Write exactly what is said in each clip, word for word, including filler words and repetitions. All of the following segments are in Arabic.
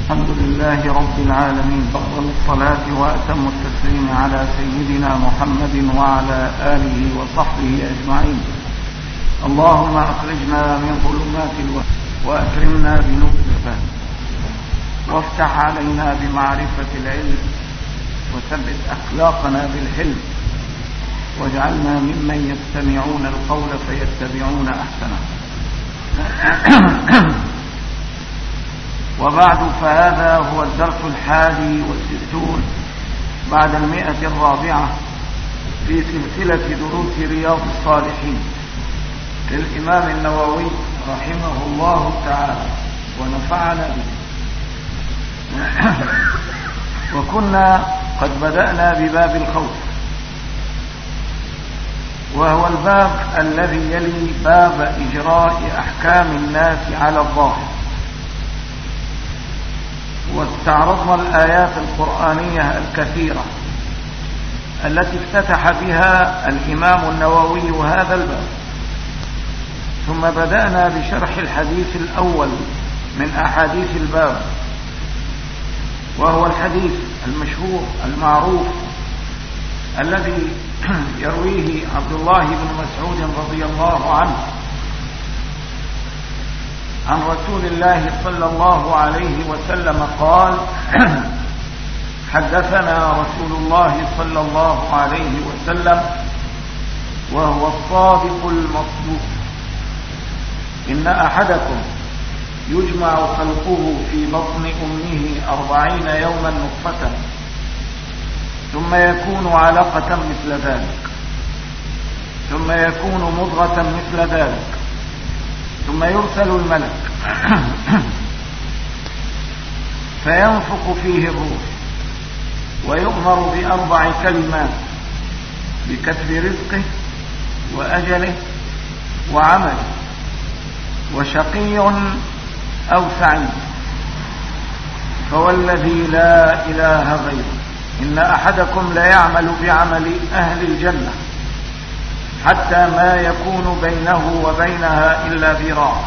الحمد لله رب العالمين، أفضل الصلاة وأتم التسليم على سيدنا محمد وعلى آله وصحبه أجمعين. اللهم أخرجنا من ظلمات الوهم وأكرمنا بنور الفهم، وافتح علينا بمعرفة العلم، وثبت أخلاقنا بالحلم، واجعلنا ممن يستمعون القول فيتبعون أحسنه. وبعد، فهذا هو الدرس الحادي والستون بعد المئة الرابعة في سلسلة دروس رياض الصالحين للإمام النووي رحمه الله تعالى ونفعنا به. وكنا قد بدأنا بباب الخوف، وهو الباب الذي يلي باب إجراء أحكام الناس على الظاهر، واستعرضنا الآيات القرآنية الكثيرة التي افتتح بها الإمام النووي هذا الباب. ثم بدأنا بشرح الحديث الأول من أحاديث الباب، وهو الحديث المشهور المعروف الذي يرويه عبد الله بن مسعود رضي الله عنه عن رسول الله صلى الله عليه وسلم قال: حدثنا رسول الله صلى الله عليه وسلم وهو الصادق المصدوق: إن أحدكم يجمع خلقه في بطن أمه أربعين يوما نطفة، ثم يكون علقة مثل ذلك، ثم يكون مضغة مثل ذلك، ثم يرسل الملك فينفخ فيه الروح، ويؤمر بأربع كلمات: بكتب رزقه وأجله وعمله، وشقي أو سعيد. فوالذي لا إله غيره إن أحدكم ليعمل بعمل أهل الجنة حتى ما يكون بينه وبينها إلا ذراع،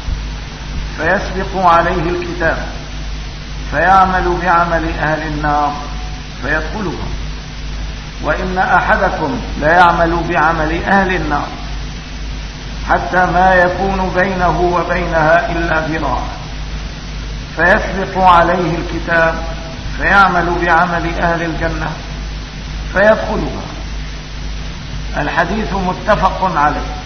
فيسبق عليه الكتاب فيعمل بعمل أهل النار فيدخلها، وإن أحدكم ليعمل بعمل أهل النار حتى ما يكون بينه وبينها إلا ذراع، فيسبق عليه الكتاب فيعمل بعمل أهل الجنة فيدخلها. الحديث متفق عليه.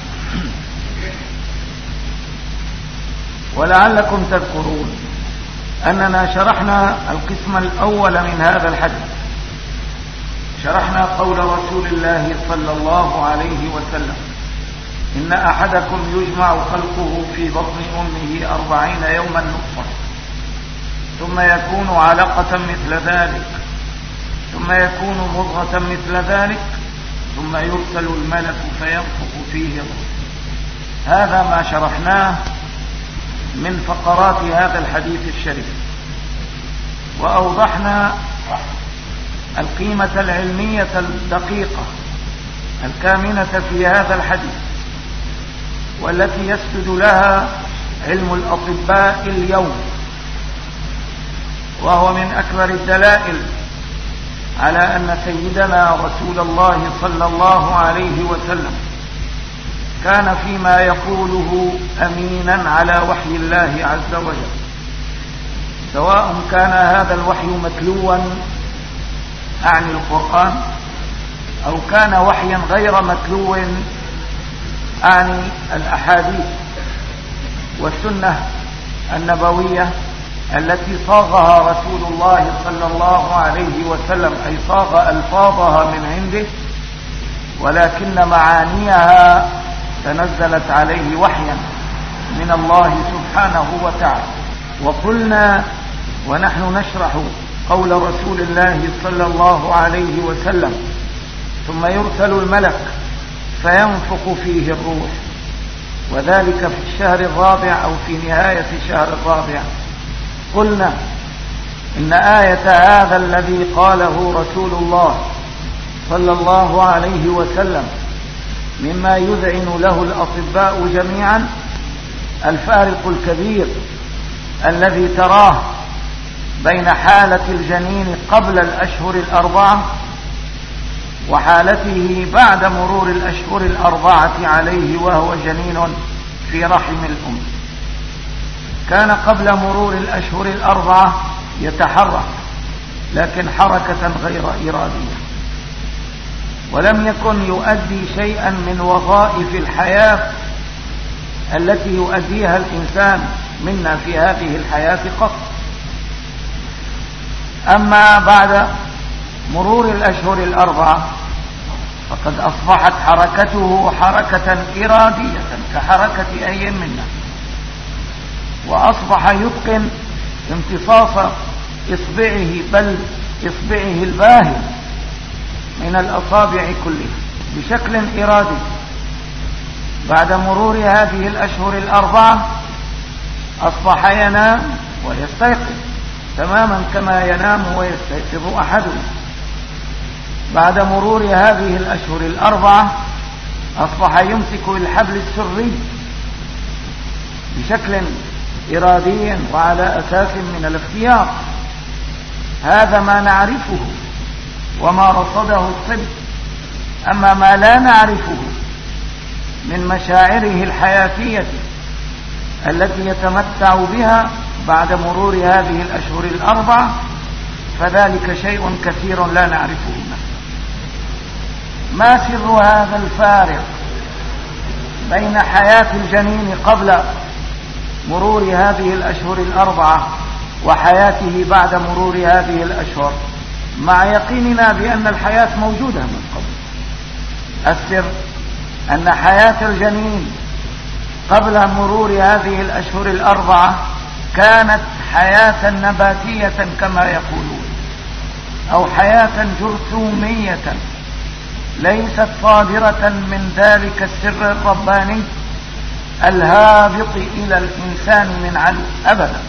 ولعلكم تذكرون أننا شرحنا القسم الأول من هذا الحديث، شرحنا قول رسول الله صلى الله عليه وسلم: إن أحدكم يجمع خلقه في بطن أمه أربعين يوما نطفة، ثم يكون علقة مثل ذلك، ثم يكون مضغة مثل ذلك، ثم يرسل الملك فينفخ فيه الروح. هذا ما شرحناه من فقرات هذا الحديث الشريف، وأوضحنا القيمة العلمية الدقيقة الكامنة في هذا الحديث، والتي يسجد لها علم الأطباء اليوم، وهو من أكبر الدلائل على أن سيدنا رسول الله صلى الله عليه وسلم كان فيما يقوله أمينا على وحي الله عز وجل، سواء كان هذا الوحي متلوا عن القرآن، أو كان وحيا غير متلو عن الأحاديث والسنة النبوية التي صاغها رسول الله صلى الله عليه وسلم، أي صاغ ألفاظها من عنده، ولكن معانيها تنزلت عليه وحيا من الله سبحانه وتعالى. وقلنا ونحن نشرح قول رسول الله صلى الله عليه وسلم: ثم يرسل الملك فينفخ فيه الروح، وذلك في الشهر الرابع أو في نهاية الشهر الرابع. قلنا إن آية هذا الذي قاله رسول الله صلى الله عليه وسلم مما يذعن له الأطباء جميعا الفارق الكبير الذي تراه بين حالة الجنين قبل الأشهر الأربعة وحالته بعد مرور الأشهر الأربعة عليه وهو جنين في رحم الأم. كان قبل مرور الأشهر الأربعة يتحرك لكن حركة غير إرادية، ولم يكن يؤدي شيئا من وظائف الحياة التي يؤديها الإنسان منا في هذه الحياة قط. أما بعد مرور الأشهر الأربعة فقد أصبحت حركته حركة إرادية كحركة أي منا، وأصبح يتقن امتصاص إصبعه بل إصبعه الباهي من الأصابع كلها بشكل إرادي. بعد مرور هذه الأشهر الأربعة أصبح ينام ويستيقظ تماما كما ينام ويستيقظ أحدنا. بعد مرور هذه الأشهر الأربعة أصبح يمسك الحبل السري بشكل إرادي وعلى أساس من الاختيار. هذا ما نعرفه وما رصده الطب. أما ما لا نعرفه من مشاعره الحياتية التي يتمتع بها بعد مرور هذه الأشهر الأربعة فذلك شيء كثير لا نعرفه. ما سر هذا الفارق بين حياة الجنين قبل مرور هذه الأشهر الأربعة وحياته بعد مرور هذه الأشهر مع يقيننا بأن الحياة موجودة من قبل؟ السر أن حياة الجنين قبل مرور هذه الأشهر الأربعة كانت حياة نباتية كما يقولون، أو حياة جرثومية ليست صادرة من ذلك السر الرباني الهابط إلى الإنسان من علو أبدا.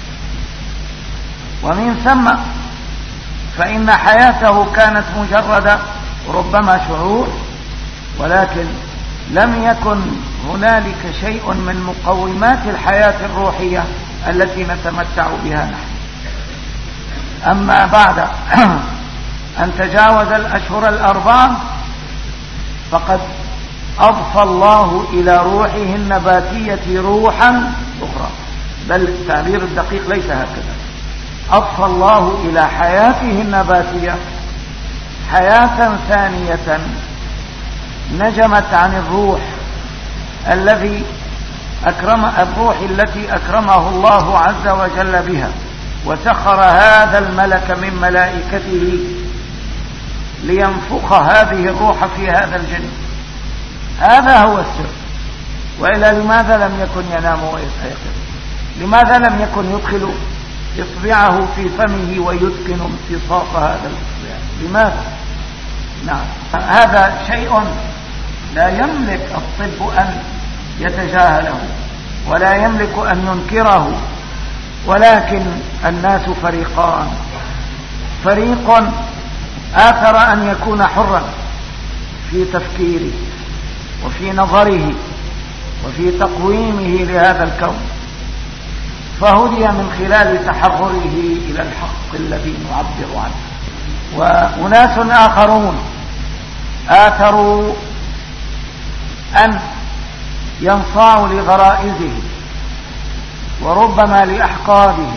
ومن ثم فإن حياته كانت مجرد ربما شعور، ولكن لم يكن هنالك شيء من مقومات الحياة الروحية التي نتمتع بها نحن. أما بعد أن تجاوز الأشهر الأربعة فقد أضفى الله إلى روحه النباتية روحا أخرى، بل التعبير الدقيق ليس هكذا. أضفى الله إلى حياته النباتية حياة ثانية نجمت عن الروح الذي أكرم الروح التي أكرمه الله عز وجل بها، وسخر هذا الملك من ملائكته لينفخ هذه الروح في هذا الجنين. هذا هو السر. وإلا لماذا لم يكن ينام ويستيقظ؟ لماذا لم يكن يدخل إصبعه في فمه ويتقن امتصاص هذا الإصبع؟ لماذا؟ نعم، هذا شيء لا يملك الطب أن يتجاهله ولا يملك أن ينكره، ولكن الناس فريقان. فريق آثر أن يكون حرا في تفكيره وفي نظره وفي تقويمه لهذا الكون، فهدي من خلال تحرره إلى الحق الذي نعبر عنه. وأناس آخرون آثروا أن ينصاعوا لغرائزه وربما لأحقاده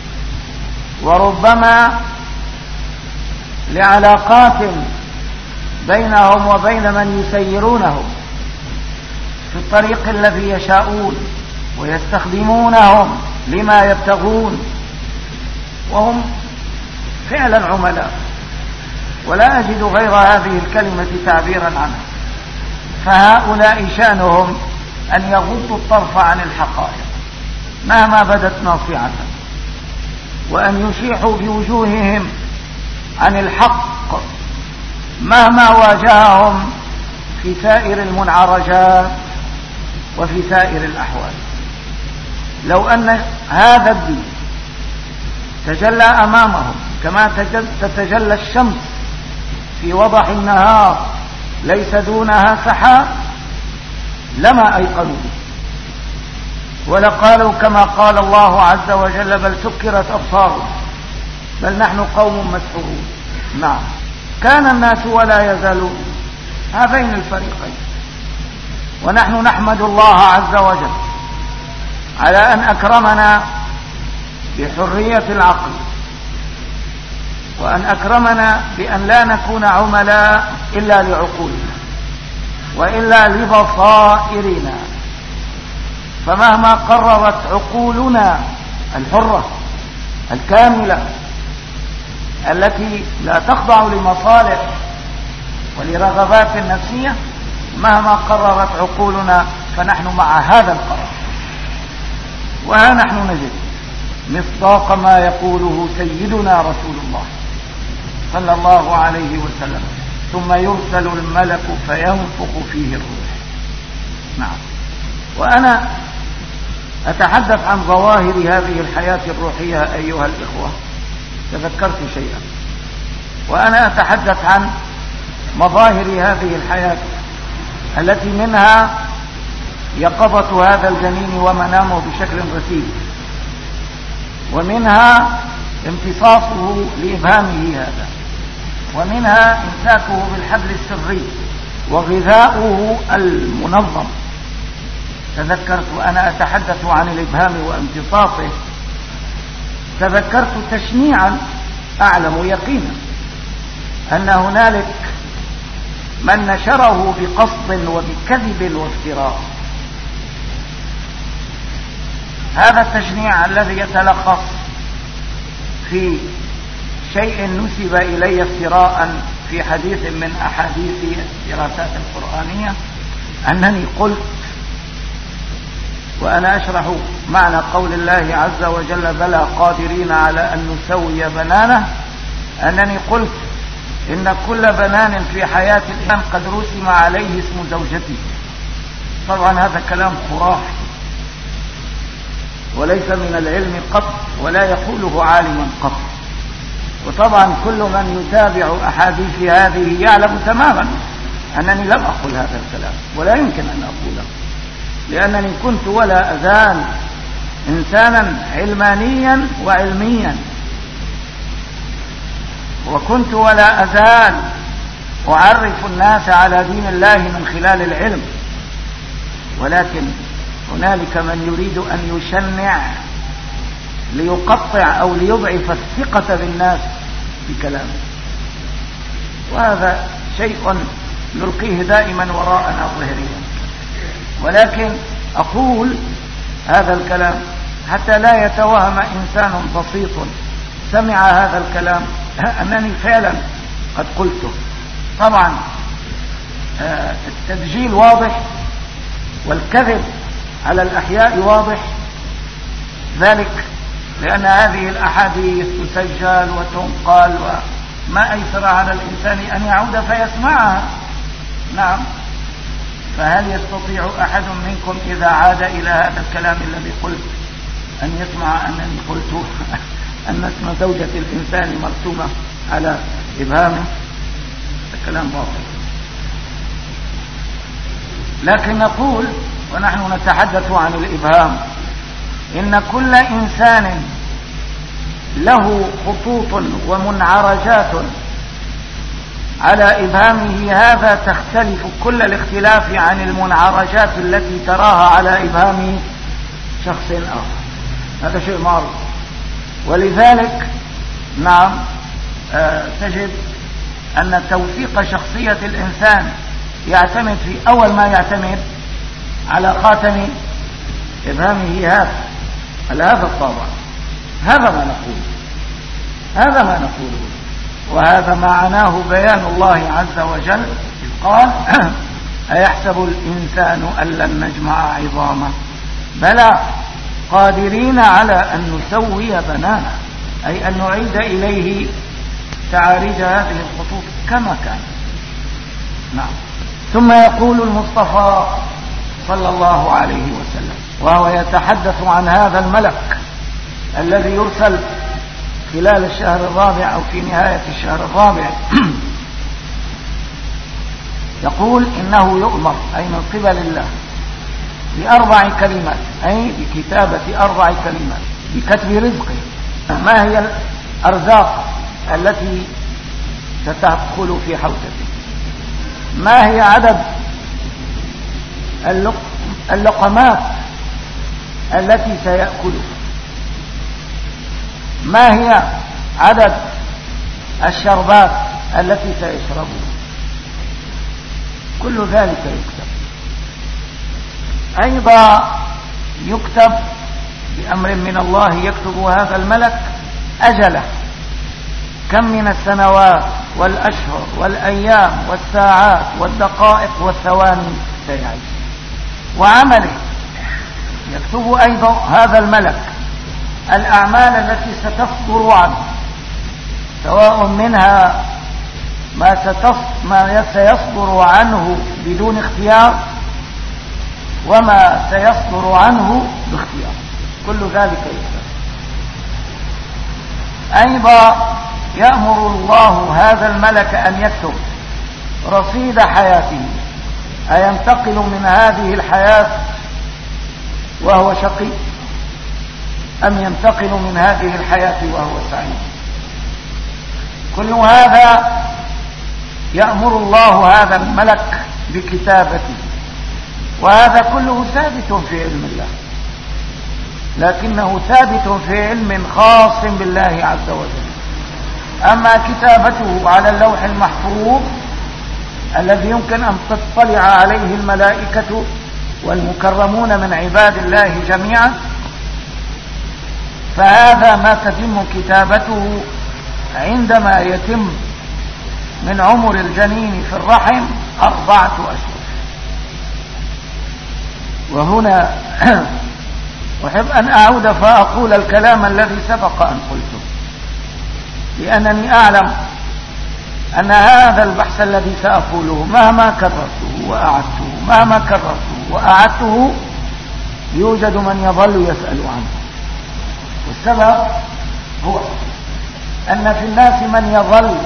وربما لعلاقات بينهم وبين من يسيرونهم في الطريق الذي يشاءون ويستخدمونهم لما يبتغون، وهم فعلا عملاء، ولا أجد غير هذه الكلمة تعبيرا عنها. فهؤلاء شأنهم أن يغضوا الطرف عن الحقائق مهما بدت ناصعة، وأن يشيحوا بوجوههم عن الحق مهما واجههم في سائر المنعرجات وفي سائر الأحوال. لو أن هذا الدين تجلى أمامهم كما تتجلى الشمس في وضح النهار ليس دونها سحاب لما أيقنوا به، ولقالوا كما قال الله عز وجل: بل سكرت أبصارهم بل نحن قوم مسحورون. نعم، كان الناس ولا يزالون هذين الفريقين. ونحن نحمد الله عز وجل على أن أكرمنا بحرية العقل، وأن أكرمنا بأن لا نكون عملاء إلا لعقولنا وإلا لبصائرنا. فمهما قررت عقولنا الحرة الكاملة التي لا تخضع لمصالح ولرغبات نفسية، مهما قررت عقولنا فنحن مع هذا القرار. وها نحن نجد مصداق ما يقوله سيدنا رسول الله صلى الله عليه وسلم: ثم يرسل الملك فينفخ فيه الروح. نعم، وأنا أتحدث عن ظواهر هذه الحياة الروحية أيها الإخوة، تذكرت شيئا، وأنا أتحدث عن مظاهر هذه الحياة التي منها يقظة هذا الجنين ومنامه بشكل رسيم، ومنها امتصاصه لإبهامه هذا، ومنها إمساكه بالحبل السري وغذاؤه المنظم. تذكرت وأنا أتحدث عن الإبهام وامتصاصه، تذكرت تشنيعا أعلم يقينا أن هنالك من نشره بقصد وبكذب وافتراء. هذا التشنيع الذي يتلخص في شيء نسب إلي افتراء في حديث من أحاديث الدراسات القرآنية أنني قلت، وأنا أشرح معنى قول الله عز وجل: بلى قادرين على أن نسوي بنانه، أنني قلت إن كل بنان في حياة الإنسان قد رسم عليه اسم زوجته. طبعا هذا كلام خرافي وليس من العلم قط، ولا يقوله عالما قط. وطبعا كل من يتابع أحاديث هذه يعلم تماما أنني لم أقل هذا الكلام، ولا يمكن أن أقوله، لأنني كنت ولا أزال إنسانا علمانيا وعلميا، وكنت ولا أزال أعرف الناس على دين الله من خلال العلم. ولكن هنالك من يريد أن يشنع ليقطع أو ليضعف الثقة بالناس بكلامه، وهذا شيء نلقيه دائما وراءنا ظهريا. ولكن أقول هذا الكلام حتى لا يتوهم إنسان بسيط سمع هذا الكلام أنني فعلا قد قلته. طبعا التدجيل واضح والكذب على الأحياء واضح، ذلك لأن هذه الأحاديث تسجل وتنقل، وما أيسر على الإنسان أن يعود فيسمعها. نعم، فهل يستطيع أحد منكم إذا عاد إلى هذا الكلام الذي قلت أن يسمع أنني قلت أن اسم زوجة الإنسان مرسومة على إبهامه؟ الكلام باطل. لكن نقول ونحن نتحدث عن الإبهام إن كل إنسان له خطوط ومنعرجات على إبهامه، هذا تختلف كل الاختلاف عن المنعرجات التي تراها على إبهام شخص آخر. هذا شيء معروف. ولذلك نعم آه تجد أن توثيق شخصية الإنسان يعتمد في أول ما يعتمد على خاتم إبهامه هذا على هذا الطابع. هذا ما نقول هذا ما نقوله وهذا معناه بيان الله عز وجل إذ قال: أيحسب الإنسان أن لن نجمع عظامه بلى قادرين على أن نسوي بنانه، أي أن نعيد إليه تعاريج هذه الخطوط كما كان. نعم. ثم يقول المصطفى صلى الله عليه وسلم وهو يتحدث عن هذا الملك الذي يرسل خلال الشهر الرابع أو في نهاية الشهر الرابع، يقول: إنه يؤمر، أي من قبل الله، بأربع كلمات، أي بكتابة أربع كلمات، بكتب رزقه. ما هي الأرزاق التي ستدخل في حوزته، ما هي عدد اللقمات التي سيأكلها، ما هي عدد الشربات التي سيشربها، كل ذلك يكتب. أيضا يكتب بأمر من الله، يكتب هذا الملك أجله، كم من السنوات والأشهر والأيام والساعات والدقائق والثواني سيعيش، وعمله يكتب أيضا هذا الملك الأعمال التي ستصدر عنه، سواء منها ما, ما سيصدر عنه بدون اختيار وما سيصدر عنه باختيار، كل ذلك يكتب. أيضا يأمر الله هذا الملك أن يكتب رصيد حياته، أينتقل من هذه الحياة وهو شقي أم ينتقل من هذه الحياة وهو سعيد. كل هذا يأمر الله هذا الملك بكتابته، وهذا كله ثابت في علم الله، لكنه ثابت في علم خاص بالله عز وجل. أما كتابته على اللوح المحفوظ الذي يمكن أن تطلع عليه الملائكة والمكرمون من عباد الله جميعا، فهذا ما تتم كتابته عندما يتم من عمر الجنين في الرحم أربعة أشهر. وهنا أحب أن أعود فأقول الكلام الذي سبق أن قلته، لأنني أعلم أن هذا البحث الذي سأقوله مهما كررته وأعدته مهما كررته وأعدته يوجد من يظل يسأل عنه. والسبب هو أن في الناس من يظل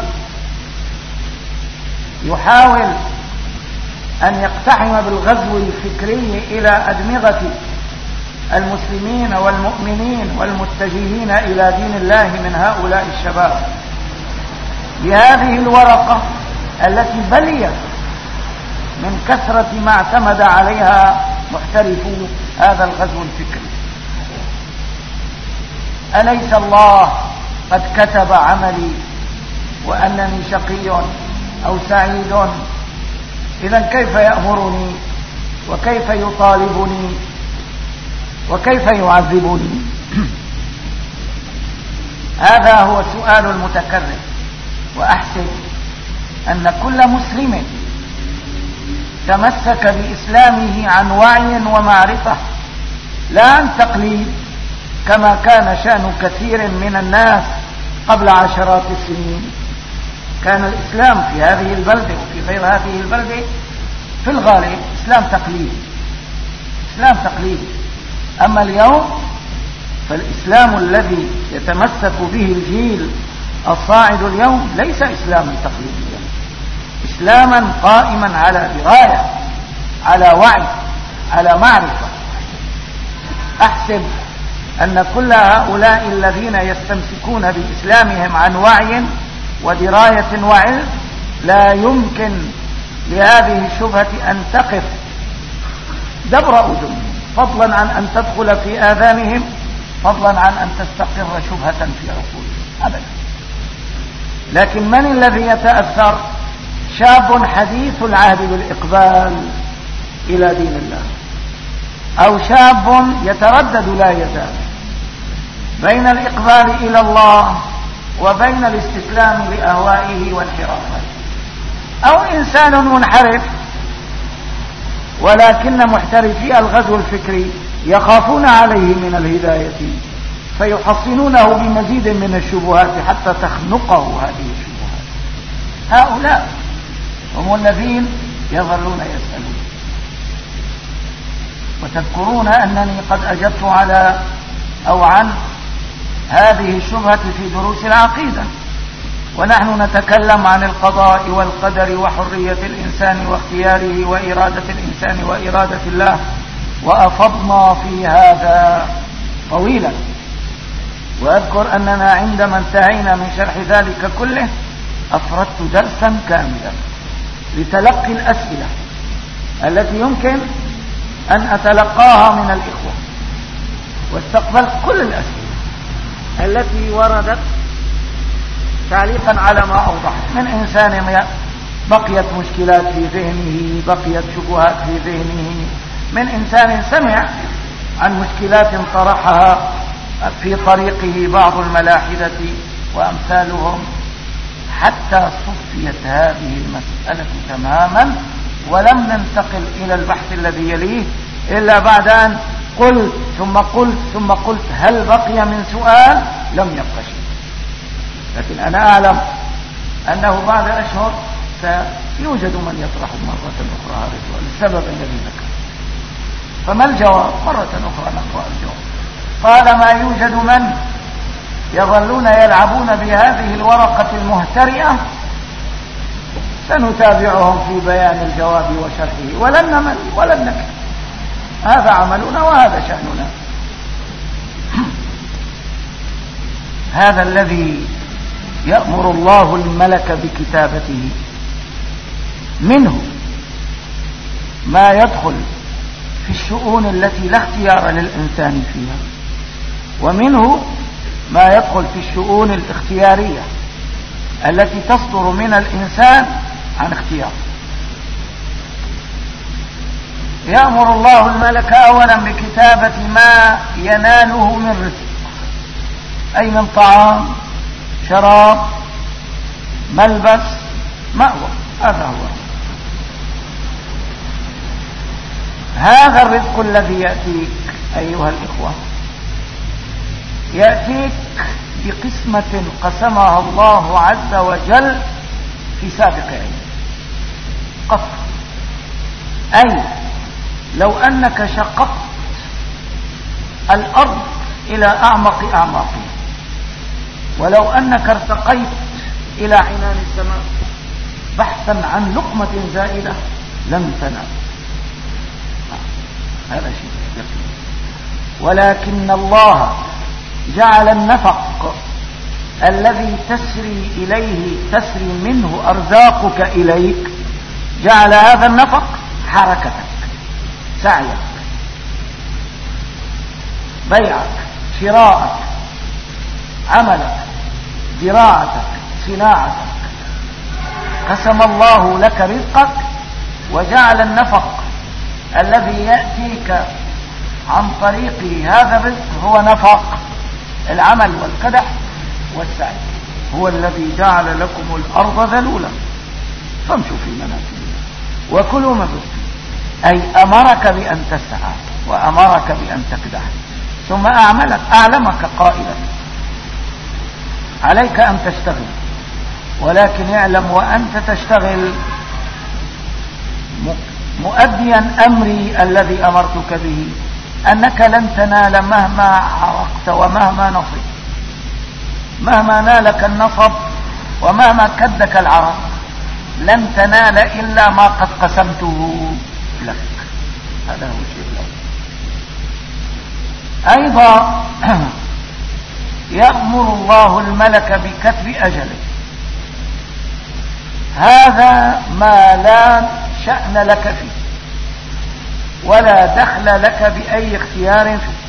يحاول أن يقتحم بالغزو الفكري إلى أدمغة المسلمين والمؤمنين والمتجهين إلى دين الله من هؤلاء الشباب بهذه الورقة التي بليت من كثرة ما اعتمد عليها محترفو هذا الغزو الفكري. أليس الله قد كتب عملي وأنني شقي أو سعيد؟ إذن كيف يأمرني وكيف يطالبني وكيف يعذبني؟ هذا هو سؤال المتكرر. وأحسب أن كل مسلم تمسك بإسلامه عن وعي ومعرفة لا عن تقليد، كما كان شأن كثير من الناس قبل عشرات السنين. كان الإسلام في هذه البلدة وفي غير هذه البلدة في الغالب إسلام تقليد، إسلام تقليد. أما اليوم فالإسلام الذي يتمسك به الجيل الصاعد اليوم ليس إسلاما تقليديا، إسلاما قائما على دراية، على وعي، على معرفة. أحسب أن كل هؤلاء الذين يستمسكون بإسلامهم عن وعي ودراية وعلم لا يمكن لهذه الشبهة أن تقف دبر أذنهم، فضلا عن أن تدخل في آذانهم، فضلا عن أن تستقر شبهة في عقولهم أبدا. لكن من الذي يتأثر؟ شاب حديث العهد بالإقبال إلى دين الله، أو شاب يتردد لا يزال بين الإقبال إلى الله وبين الاستسلام لأهوائه وانحرافاته، أو إنسان منحرف ولكن محترفي الغزو الفكري يخافون عليه من الهداية فيحصنونه بمزيد من الشبهات حتى تخنقه هذه الشبهات. هؤلاء هم الذين يظلون يسألون. وتذكرون أنني قد أجبت على أو عن هذه الشبهة في دروس العقيدة، ونحن نتكلم عن القضاء والقدر وحرية الإنسان واختياره وإرادة الإنسان وإرادة الله، وأفضنا في هذا طويلا. وأذكر أننا عندما انتهينا من شرح ذلك كله أفردت درسا كاملا لتلقي الأسئلة التي يمكن أن أتلقاها من الإخوة، واستقبلت كل الأسئلة التي وردت تعليقا على ما أوضحت، من إنسان بقيت مشكلات في ذهنه، بقيت شبهات في ذهنه، من إنسان سمع عن مشكلات طرحها في طريقه بعض الملاحدة وأمثالهم، حتى صفيت هذه المسألة تماما، ولم ننتقل إلى البحث الذي يليه إلا بعد أن قلت ثم قلت ثم قلت هل بقي من سؤال؟ لم يبقى شيء. لكن أنا أعلم أنه بعد أشهر سيوجد من يطرح مرة أخرى هذا السؤال السبب الذي ذكر. فما الجواب؟ مرة أخرى نقرأ الجواب. قال ما يوجد من يظلون يلعبون بهذه الورقة المهترئة، سنتابعهم في بيان الجواب وشرحه، ولن نمل ولن نكل، هذا عملنا وهذا شأننا. هذا الذي يأمر الله الملك بكتابته، منه ما يدخل في الشؤون التي لا اختيار للإنسان فيها، ومنه ما يدخل في الشؤون الاختيارية التي تصدر من الإنسان عن اختيار. يأمر الله الملك أولا بكتابة ما يناله من رزق، أي من طعام، شراب، ملبس، مأوى، هذا هو. هذا الرزق الذي يأتيك أيها الإخوة يأتيك بقسمة قسمها الله عز وجل في سابق علم قط، أي لو أنك شققت الأرض إلى أعمق أعماقها، ولو أنك ارتقيت إلى عنان السماء بحثا عن لقمة زائدة لم تنال، هذا شيء يقين. ولكن الله جعل النفق الذي تسري إليه تسري منه أرزاقك إليك، جعل هذا النفق حركتك، سعيك، بيعك، شراءك، عملك، زراعتك، صناعتك. قسم الله لك رزقك وجعل النفق الذي يأتيك عن طريق هذا الرزق هو نفق العمل والكدح والسعي. هو الذي جعل لكم الأرض ذلولا فامشوا في مناكبها وكلوا من رزقه، أي أمرك بأن تسعى وأمرك بأن تكدح، ثم أعملك أعلمك قائلا عليك أن تشتغل، ولكن اعلم وأنت تشتغل مؤديا أمري الذي أمرتك به أنك لن تنال مهما عرقت ومهما نصب، مهما نالك النصب ومهما كدك العرق لن تنال إلا ما قد قسمته لك. هذا هو الشيء الأول. أيضا يأمر الله الملك بكتب أجله، هذا ما لا شأن لك فيه ولا دخل لك بأي اختيار فيه،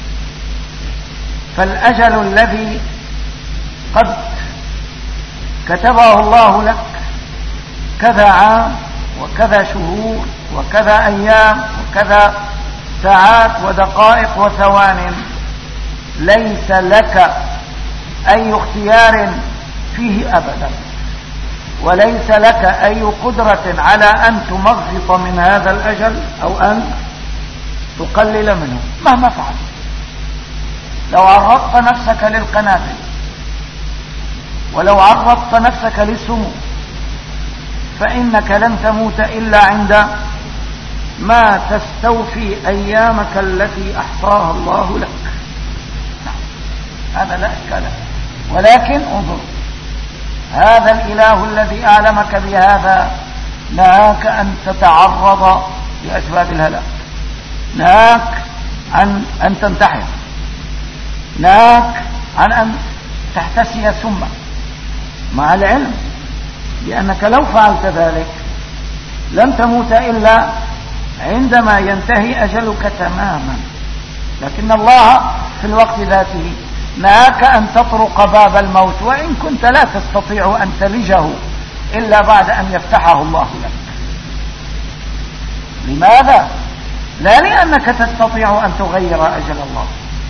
فالأجل الذي قد كتبه الله لك كذا عام وكذا شهور وكذا أيام وكذا ساعات ودقائق وثوان، ليس لك أي اختيار فيه أبدا، وليس لك أي قدرة على أن تمغط من هذا الأجل أو أن تقلل منه مهما فعلت. لو عرضت نفسك للقنابل ولو عرضت نفسك للسموم فإنك لن تموت إلا عند ما تستوفي أيامك التي أحصاها الله لك. نعم. هذا لا إشكال، ولكن انظر، هذا الإله الذي أعلمك بهذا نهاك أن تتعرض لأسباب الهلاك، نهاك عن أن تنتحر، نهاك عن أن تحتسي سما، مع العلم لأنك لو فعلت ذلك لن تموت إلا عندما ينتهي أجلك تماما. لكن الله في الوقت ذاته نهاك أن تطرق باب الموت، وإن كنت لا تستطيع أن تلجه إلا بعد أن يفتحه الله لك. لماذا؟ لا لأنك تستطيع أن تغير أجل الله،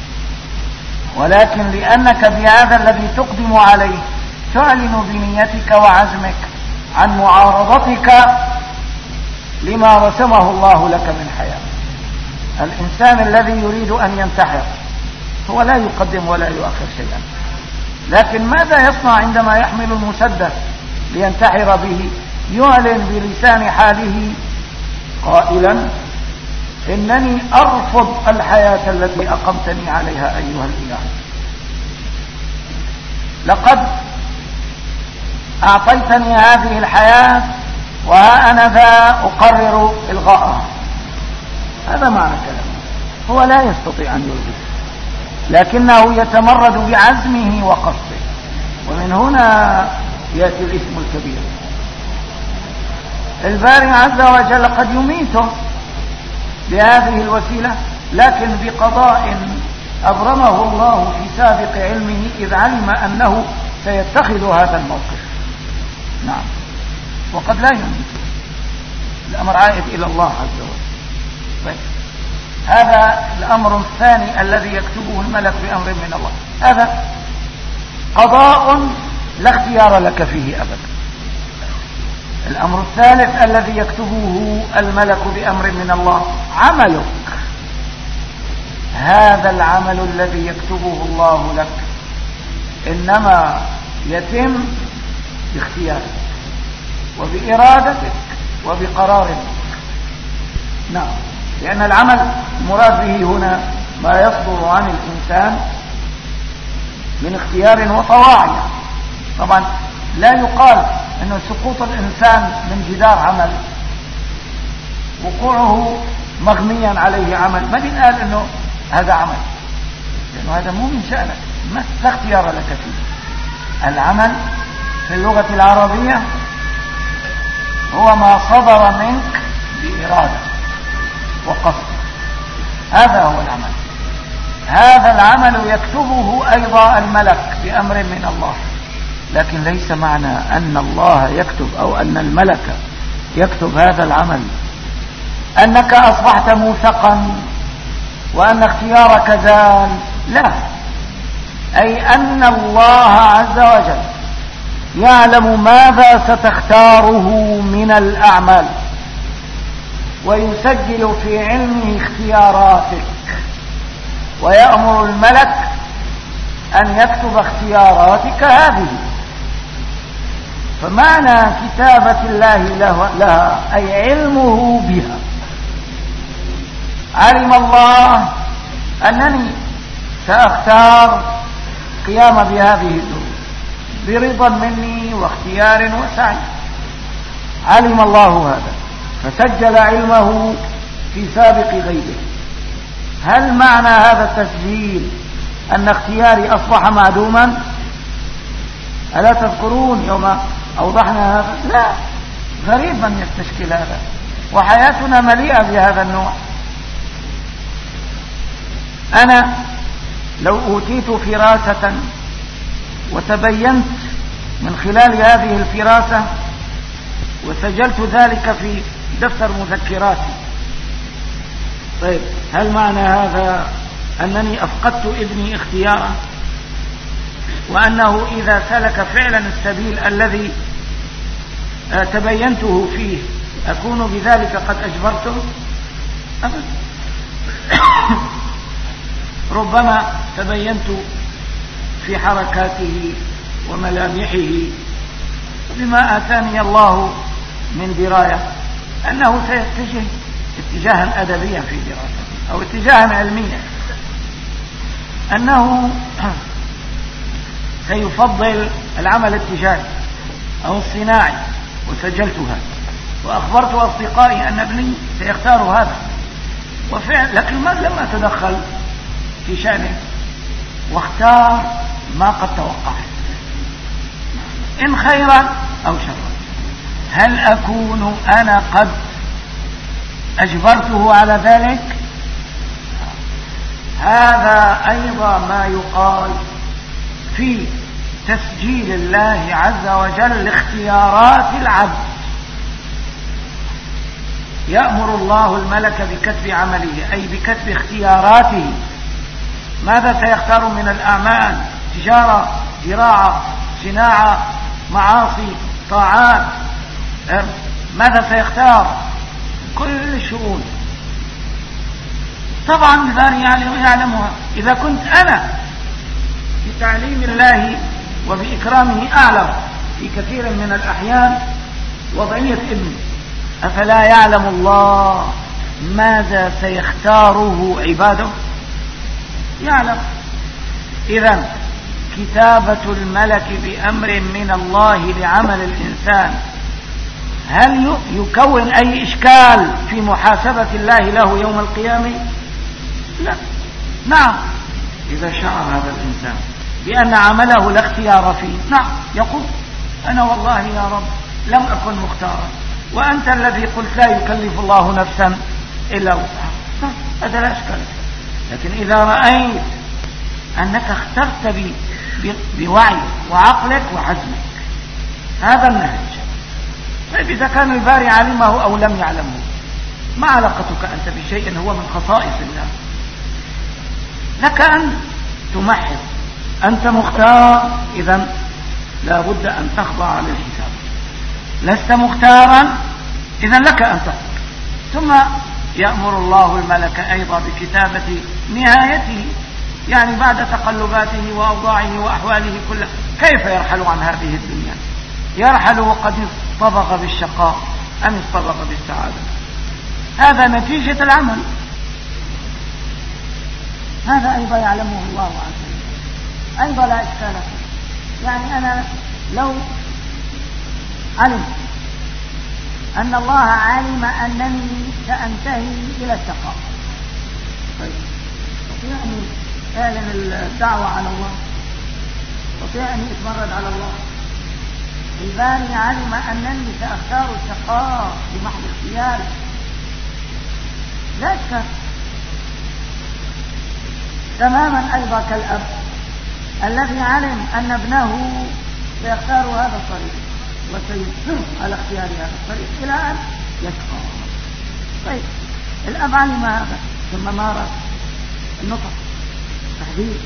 ولكن لأنك بهذا الذي تقدم عليه تعلن بنيتك وعزمك عن معارضتك لما رسمه الله لك من حياة. الإنسان الذي يريد أن ينتحر هو لا يقدم ولا يؤخر شيئا، لكن ماذا يصنع عندما يحمل المسدس لينتحر به؟ يعلن بلسان حاله قائلا إنني أرفض الحياة التي أقمتني عليها أيها الإله، لقد أعطيتني هذه الحياة وها أنا ذا أقرر إلغاءها. هذا معنى كلامه. هو لا يستطيع أن يلغي، لكنه يتمرد بعزمه وقصده، ومن هنا يأتي الاسم الكبير. الباري عز وجل قد يميته بهذه الوسيلة، لكن بقضاء أبرمه الله في سابق علمه إذ علم أنه سيتخذ هذا الموقف. نعم، وقد لا يميت. الأمر عائد إلى الله عز وجل. طيب. هذا الأمر الثاني الذي يكتبه الملك بأمر من الله، هذا قضاء لا اختيار لك فيه أبدا. الأمر الثالث الذي يكتبه الملك بأمر من الله عملك. هذا العمل الذي يكتبه الله لك إنما يتم باختيارك وبإرادتك وبقرارك. نعم، لأن العمل المراد به هنا ما يصدر عن الإنسان من اختيار وطواعية. طبعا لا يقال أن سقوط الإنسان من جدار عمل وقوعه مغميا عليه عمل ما بنقال أنه هذا عمل، لأنه هذا مو من شأنك، ما اختيار لك فيه. العمل في اللغة العربية هو ما صدر منك بإرادة وقصد، هذا هو العمل. هذا العمل يكتبه أيضا الملك بأمر من الله، لكن ليس معنى أن الله يكتب أو أن الملك يكتب هذا العمل أنك أصبحت موثقا وأن اختيارك زال، لا، أي أن الله عز وجل يعلم ماذا ستختاره من الأعمال ويسجل في علمه اختياراتك، ويأمر الملك أن يكتب اختياراتك هذه. فمعنى كتابة الله لها أي علمه بها. علم الله أنني سأختار قيام بهذه الأمور برضا مني واختيار وسعي. علم الله هذا فسجل علمه في سابق غيبه. هل معنى هذا التسجيل أن اختياري أصبح معدوما؟ ألا تذكرون يوم أوضحنا هذا؟ لا، غريب من يستشكل هذا، وحياتنا مليئة بهذا النوع. أنا لو أوتيت فراسة وتبينت من خلال هذه الفراسة وسجلت ذلك في دفتر مذكراتي، طيب هل معنى هذا أنني أفقدت ابني اختياره، وأنه إذا سلك فعلا السبيل الذي تبينته فيه أكون بذلك قد أجبرته؟ أبدا. ربما تبينت في حركاته وملامحه بما آتاني الله من دراية أنه سيتجه اتجاها أدبيا في دراسته أو اتجاها علميا، أنه سيفضل العمل التجاري أو الصناعي، وسجلتها وأخبرت أصدقائي أن ابني سيختار هذا وفعل، لكن ما لم أتدخل في شأنه، واختار ما قد توقعت، إن خيرا أو شرا. هل أكون أنا قد أجبرته على ذلك؟ هذا أيضا ما يقال في تسجيل الله عز وجل لاختيارات العبد. يأمر الله الملك بكتب عمله، أي بكتب اختياراته، ماذا سيختار من الأعمال، تجارة، زراعة، صناعة، معاصي، طاعات، ماذا سيختار، كل الشؤون. طبعا الباري يعلمها. إذا كنت أنا بتعليم الله وبإكرامه أعلم في كثير من الأحيان وضعية ابني، أفلا يعلم الله ماذا سيختاره عباده؟ يعلم. إذن كتابة الملك بأمر من الله لعمل الإنسان هل يكون أي إشكال في محاسبة الله له يوم القيامة؟ لا. نعم، إذا شعر هذا الإنسان بأن عمله لا اختيار فيه، نعم يقول أنا والله يا رب لم أكن مختارا، وأنت الذي قلت لا يكلف الله نفسا إلا وسعها، هذا لا إشكال. لكن إذا رأيت أنك اخترت بوعي وعقلك وعزمك، هذا النهج. طيب إذا كان الباري علمه أو لم يعلمه، ما علاقتك أنت بشيء هو من خصائص الله؟ لك أن تمحص، أنت مختار، إذن لا بد أن تخضع للحساب. لست مختارا، إذن لك أن تخضع. ثم يأمر الله الملك أيضا بكتابة نهايته، يعني بعد تقلباته وأوضاعه وأحواله كلها، كيف يرحل عن هذه الدنيا؟ يرحل وقد اصطبغ بالشقاء أم اصطبغ بالسعادة؟ هذا نتيجة العمل، هذا أيضا يعلمه الله عز وجل، أيضا لا إشكال فيه. يعني أنا لو علم أن الله علم أنني سأنتهي إلى الشقاء، طيب أستطيع أن أعلن الدعوة على الله، أستطيع أن أتمرد على الله. الباري علم أنني سأختار الشقاء بمحض اختياري، لا إشكال. تماما أيضا كالأب الذي علم أن ابنه سيختار هذا الطريق وسيصر على اختيار هذا الطريق إلى أن يشقى. طيب الأب علم هذا ثم مارس النطق، التحديد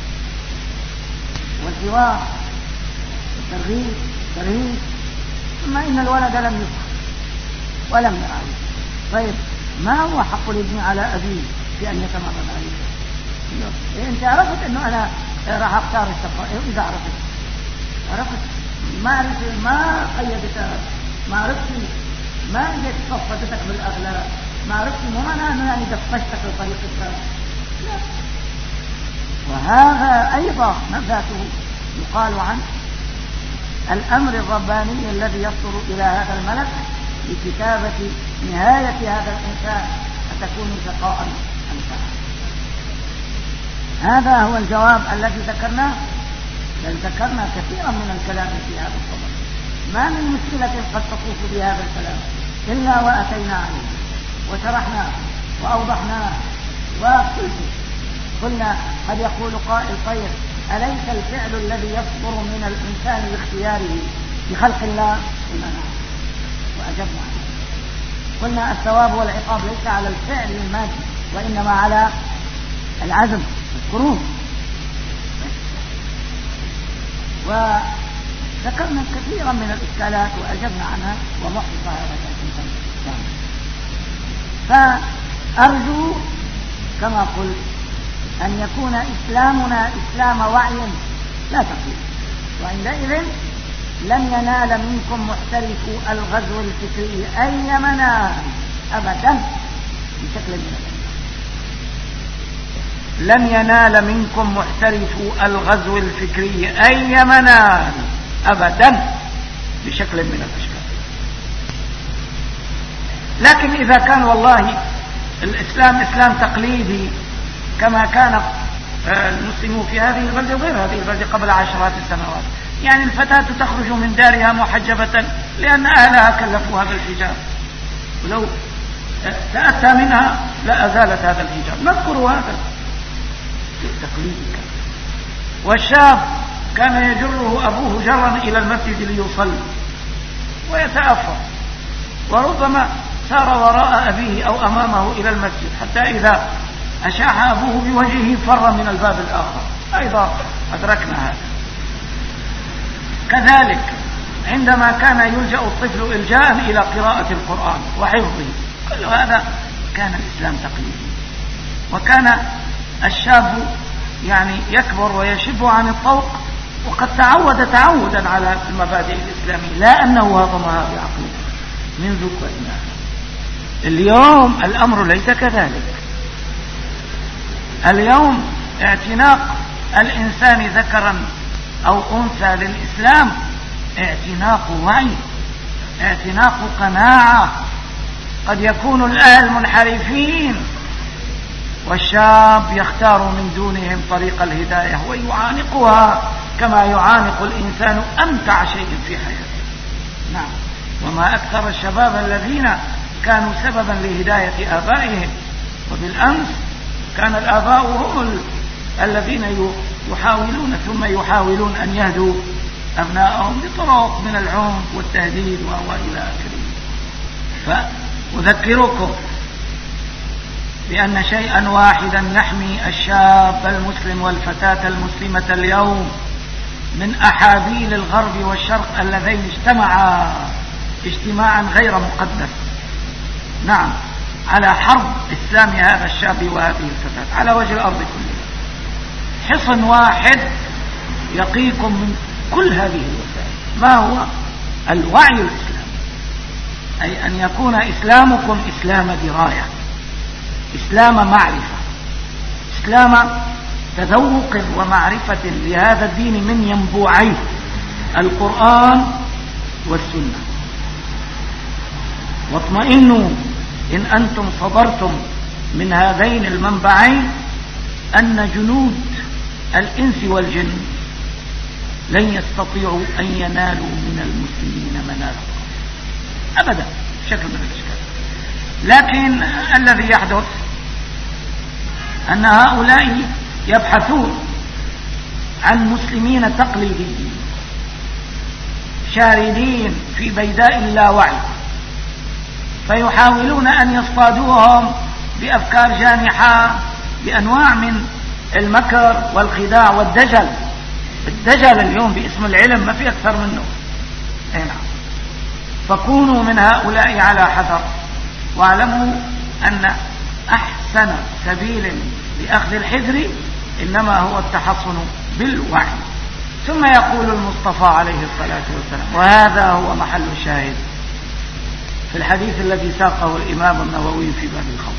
والحوار والترغيب والترهيب، ثم إن الولد لم يفهم ولم يعرف. طيب ما هو حق الابن على أبيه في أن يتمرد عليه؟ انت عرفت انه انا راح اختار الشقاء، اذا عرفت عرفت ما عرفت ما قيدتها، ما عرفت ما جيت صفتك بالاغلال، ما عرفت مو معناه انه يعني دفشتك لطريق الثاني، لا. وهذا ايضا ذاته يقال عنه الامر الرباني الذي يصدر الى هذا الملك بكتابه نهايه هذا الانسان ستكون شقاء ام سعاده. هذا هو الجواب الذي ذكرناه، بل ذكرنا كثيرا من الكلام في هذا الصدد. ما من مشكلة قد تطوف بهذا الكلام إلا وأتينا عليه وشرحناه وأوضحناه وقلت قلنا قد يقول قائل طيب أليس الفعل الذي يصدر من الإنسان باختياره بخلق الله؟ قلنا نعم وأجبنا عليه. قلنا الثواب والعقاب ليس على الفعل المادي وإنما على العزم القرون. وذكرنا كثيرا من الإشكالات وأجبنا عنها ومحفظة هذا الإنسان. فأرجو كما قلت أن يكون إسلامنا إسلام وعي لا تقليد، وعندئذ لن ينال منكم محترف الغزو الفكري أي منال أبدا بشكل من الأشكال. لن ينال منكم محترف الغزو الفكري أي منال أبدا بشكل من الأشكال. لكن إذا كان والله الإسلام إسلام تقليدي كما كان المسلمون في هذه البلدة وغير هذه البلدة قبل عشرات السنوات. يعني الفتاة تخرج من دارها محجبة لأن أهلها كلفوها بالحجاب، ولو تأتى منها لا أزالت هذا الحجاب. نذكر هذا التقليد. والشاب كان يجره أبوه جرا إلى المسجد ليصلي ويتأفر، وربما سار وراء أبيه أو أمامه إلى المسجد حتى إذا أشاح أبوه بوجهه فر من الباب الآخر. أيضا أدركنا هذا. كذلك عندما كان يلجأ الطفل إلجاء إلى قراءة القرآن وحفظه، كل هذا كان الإسلام تقليدي. وكان الشاب يعني يكبر ويشب عن الطوق وقد تعود تعودا على المبادئ الإسلامية، لا أنه هضمها بعقله منذ كبرنا. اليوم الأمر ليس كذلك. اليوم اعتناق الإنسان ذكرا أو أنثى للإسلام اعتناق وعي، اعتناق قناعة. قد يكون الأهل منحرفين والشاب يختار من دونهم طريق الهداية ويعانقها كما يعانق الإنسان أمتع شيء في حياته. نعم، وما أكثر الشباب الذين كانوا سببا لهداية آبائهم. وبالأمس كان الآباء هم ال... الذين يحاولون ثم يحاولون أن يهدوا أبنائهم بطرق من العنف والتهديد وإلى آخره. فأذكركم بأن شيئا واحدا نحمي الشاب المسلم والفتاة المسلمة اليوم من أحابيل الغرب والشرق اللذين اجتمعا اجتماعا غير مقدس. نعم، على حرب إسلام هذا الشاب وهذه الفتاة على وجه الأرض كلها. حصن واحد يقيكم من كل هذه الوسائل. ما هو الوعي الإسلامي؟ أي أن يكون إسلامكم إسلام دراية، إسلام معرفة، إسلام تذوق ومعرفة لهذا الدين من ينبوعيه القرآن والسنة. واطمئنوا إن أنتم صبرتم من هذين المنبعين أن جنود الإنس والجن لن يستطيعوا أن ينالوا من المسلمين منالا أبدا بشكل من الأشكال. لكن الذي يحدث أن هؤلاء يبحثون عن مسلمين تقليديين شاردين في بيداء اللاوعي، فيحاولون أن يصطادوهم بأفكار جانحة بأنواع من المكر والخداع والدجل. الدجل اليوم باسم العلم ما في أكثر منه. نعم، فكونوا من هؤلاء على حذر، واعلموا أن أحسن سبيل لأخذ الحذر إنما هو التحصن بالوعي. ثم يقول المصطفى عليه الصلاة والسلام، وهذا هو محل الشاهد في الحديث الذي ساقه الإمام النووي في باب الخوف،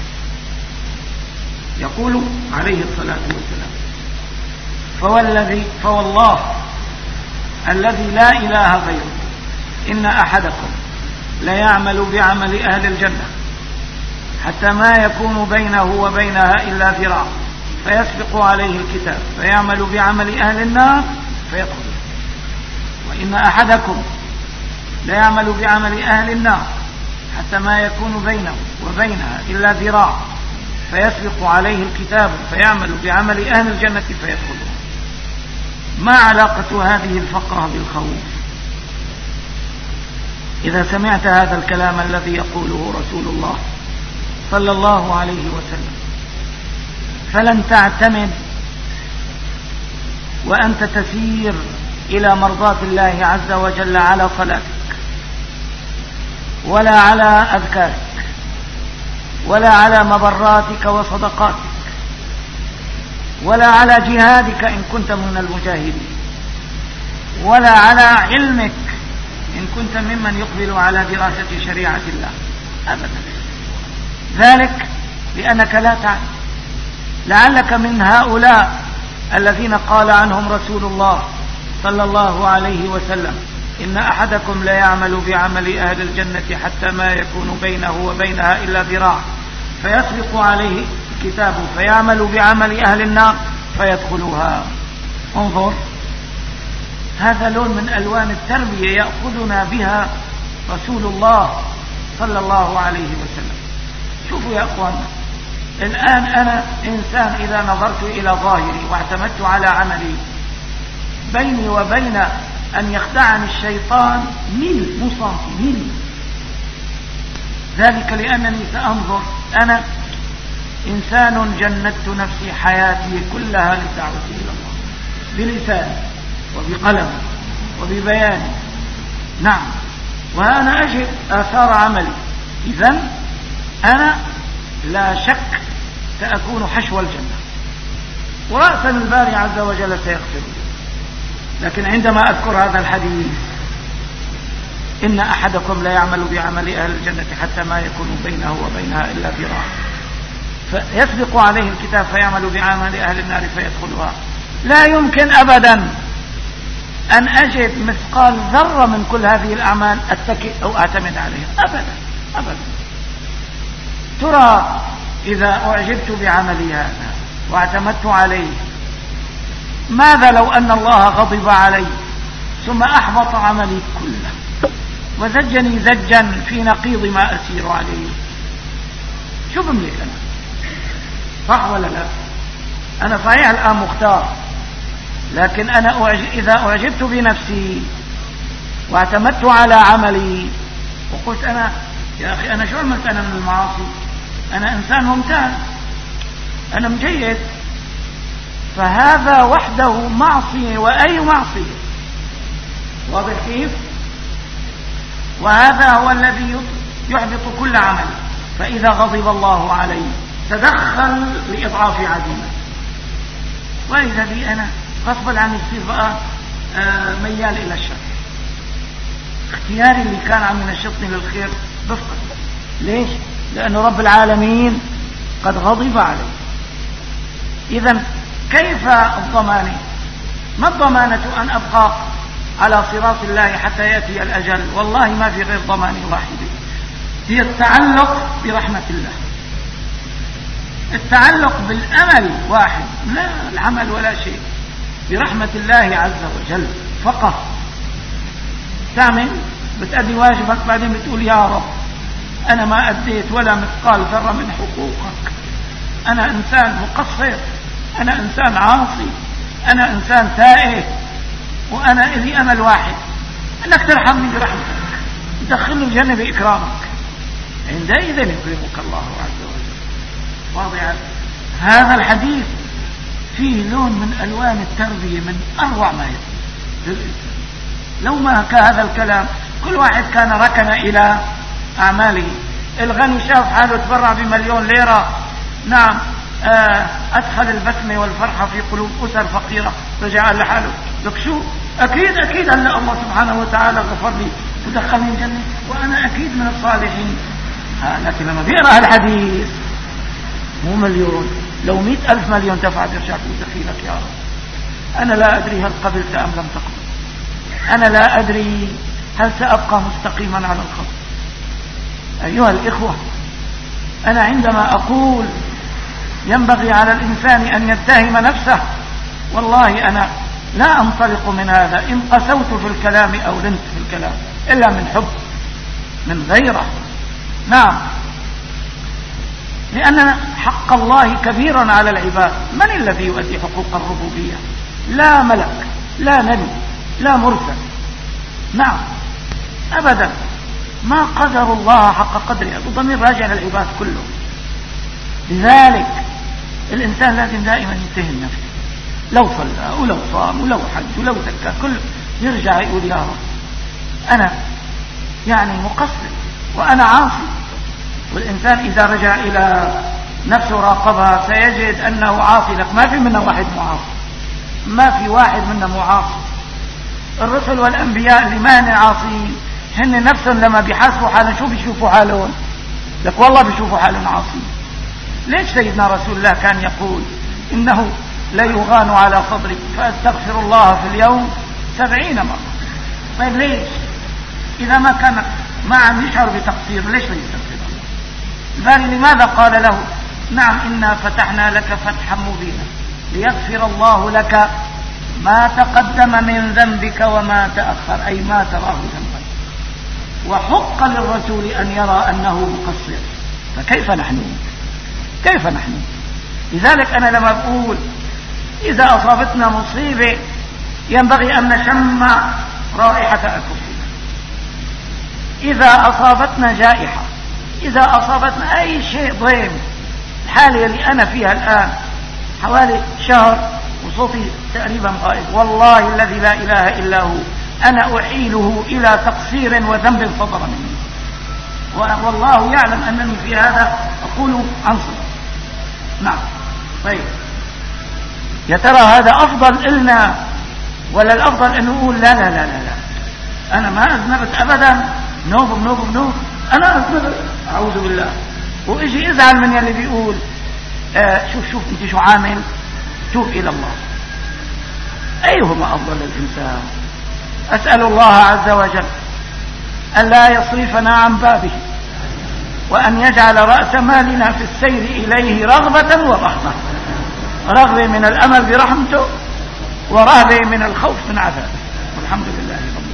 يقول عليه الصلاة والسلام: فوالذي فوالله الذي لا إله غيره إن أحدكم ليعمل بعمل أهل الجنة حتى ما يكون بينه وبينها إلا ذراع فيسبق عليه الكتاب فيعمل بعمل أهل النار فيدخل، وإن أحدكم ليعمل بعمل أهل النار حتى ما يكون بينه وبينها إلا ذراع فيسبق عليه الكتاب فيعمل بعمل أهل الجنة فيدخل. ما علاقة هذه الفقرة بالخوف؟ إذا سمعت هذا الكلام الذي يقوله رسول الله صلى الله عليه وسلم فلن تعتمد وأنت تسير إلى مرضاة الله عز وجل على صلاتك ولا على أذكارك ولا على مبراتك وصدقاتك ولا على جهادك إن كنت من المجاهدين ولا على علمك إن كنت ممن يقبل على دراسة شريعة الله أبدا. ذلك لأنك لا تعلم، لعلك من هؤلاء الذين قال عنهم رسول الله صلى الله عليه وسلم: إن أحدكم لا يعمل بعمل أهل الجنة حتى ما يكون بينه وبينها إلا ذراع فيسبق عليه كتابه فيعمل بعمل أهل النار فيدخلوها. انظر، هذا لون من ألوان التربية يأخذنا بها رسول الله صلى الله عليه وسلم. شوفوا يا أخوان، الآن أنا إنسان إذا نظرت إلى ظاهري واعتمدت على عملي، بيني وبين أن يخدعني الشيطان ميل مصافي ميل، ذلك لأنني سأنظر. أنا إنسان جندت نفسي حياتي كلها للدعوة إلى الله بلساني وبقلمي وببياني. نعم، وأنا أجد آثار عملي. إذن أنا لا شك سأكون حشو الجنة، ورأسا الباري عز وجل سيغفر لي. لكن عندما أذكر هذا الحديث، إن أحدكم لا يعمل بعمل أهل الجنة حتى ما يكون بينه وبينها إلا ذراع، فيسبق عليه الكتاب فيعمل بعمل أهل النار فيدخلها. لا يمكن أبدا أن أجد مثقال ذرة من كل هذه الأعمال أتكئ أو أعتمد عليها، أبدا أبدا. ترى إذا أعجبت بعملي هذا واعتمدت عليه، ماذا لو أن الله غضب علي ثم أحبط عملي كله وزجني زجا في نقيض ما أسير عليه؟ شو بملك أنا؟ صح ولا لا؟ أنا صحيح الآن مختار، لكن أنا أعجب إذا أعجبت بنفسي واعتمدت على عملي وقلت أنا يا أخي أنا شو عملت أنا من المعاصي؟ أنا إنسان ممتاز، أنا مجيد، فهذا وحده معصية، وأي معصية. واضح كيف؟ وهذا هو الذي يحبط كل عمل. فإذا غضب الله علي تدخل لإضعاف عزيمتي، وإذا بي أنا غصبا عن يصير بقى ميال إلى الشر. اختياري اللي كان عم ينشطني للخير بفقد. ليش؟ لأن رب العالمين قد غضب علي. إذن كيف الضمانة؟ ما الضمانة أن أبقى على صراط الله حتى يأتي الأجل؟ والله ما في غير ضمانة واحدة، هي التعلق برحمة الله، التعلق بالأمل واحد، لا العمل ولا شيء، برحمة الله عز وجل فقط. تعمل بتأدي واجبك، بعدين بتقول يا رب أنا ما أديت ولا مثقال ذرة من حقوقك، أنا إنسان مقصر، أنا إنسان عاصي، أنا إنسان تائه، وأنا إلي أمل واحد أنك ترحمني برحمتك، تدخلني الجنة بإكرامك، عندئذ يكرمك الله عز وجل. واضح؟ هذا الحديث فيه لون من ألوان التربية من أروع ما يكون. لو ما كان هذا الكلام كل واحد كان ركن إلى أعماله. الغني شاف حاله تبرع بمليون ليرة، نعم، أدخل البسمة والفرحة في قلوب أسر فقيرة، رجع لحاله. لك شو؟ أكيد أكيد أن الله سبحانه وتعالى غفر لي ودخلني الجنة وأنا أكيد من الصالحين. لكن لما بيقرأ الحديث مو مليون، لو مئة ألف مليون دفع برجع دخيلك يا رب. أنا لا أدري هل قبلت أم لم تقبل، أنا لا أدري هل سأبقى مستقيما على الخط. أيها الإخوة، أنا عندما أقول ينبغي على الإنسان أن يتهم نفسه، والله أنا لا أنطلق من هذا إن قسوت في الكلام أو لنت في الكلام إلا من حب، من غيره. نعم، لأن حق الله كبير على العباد. من الذي يؤدي حقوق الربوبية؟ لا ملك، لا نبي، لا مرسل، نعم أبدا. ما قدر الله حق قدره، الضمير راجع للعباد كله. لذلك الإنسان لازم دائما يتهم نفسه، لو صلى ولو صام ولو حج ولو زكى كل يرجع يقول يا رب أنا يعني مقصر وأنا عاصي. والإنسان إذا رجع إلى نفسه راقبها سيجد أنه عاصي. لك ما في منا واحد معاصي، ما في واحد منا معاصي. الرسل والأنبياء اللي ما هن عاصيين هن نفسهم لما بيحاسبوا حالهم شو بيشوفوا حالهم؟ لك والله بيشوفوا حالهم عاصيين. ليش سيدنا رسول الله كان يقول إنه لا يغان على صدري فأستغفر الله في اليوم سبعين مرة؟ طيب ليش؟ إذا ما كان ما عم يشعر بتقصير ليش ما يستغفر الله؟ الباري لماذا قال له نعم إنا فتحنا لك فتحا مبينا؟ ليغفر الله لك ما تقدم من ذنبك وما تأخر، أي ما تراه ذنبا، وحق للرسول أن يرى أنه مقصر، فكيف نحن كيف نحن لذلك أنا لما بقول إذا أصابتنا مصيبة ينبغي أن نشم رائحة أنفسنا، إذا أصابتنا جائحة، إذا أصابتنا أي شيء ضيم، الحالة اللي أنا فيها الآن حوالي شهر وصوتي تقريبا غائب، والله الذي لا إله إلا هو أنا أحيله إلى تقصير وذنب صدر مني، والله يعلم أنني في هذا أقول عن صدق. نعم. طيب، يا ترى هذا أفضل إلنا ولا الأفضل أن نقول لا لا لا لا لا أنا ما أذنبت أبدا، نوب نوب نوب أنا أذنبت أعوذ بالله، وإجي إزعل من يلي بيقول آه شوف شوف أنت شو عامل، توب إلى الله. أيهما أفضل الإنسان؟ أسأل الله عز وجل أن لا يصرفنا عن بابه، وأن يجعل رأس مالنا في السير إليه رغبة ورهبة، رغبة من الأمل برحمته ورهبة من الخوف من عذابه، والحمد لله رب العالمين.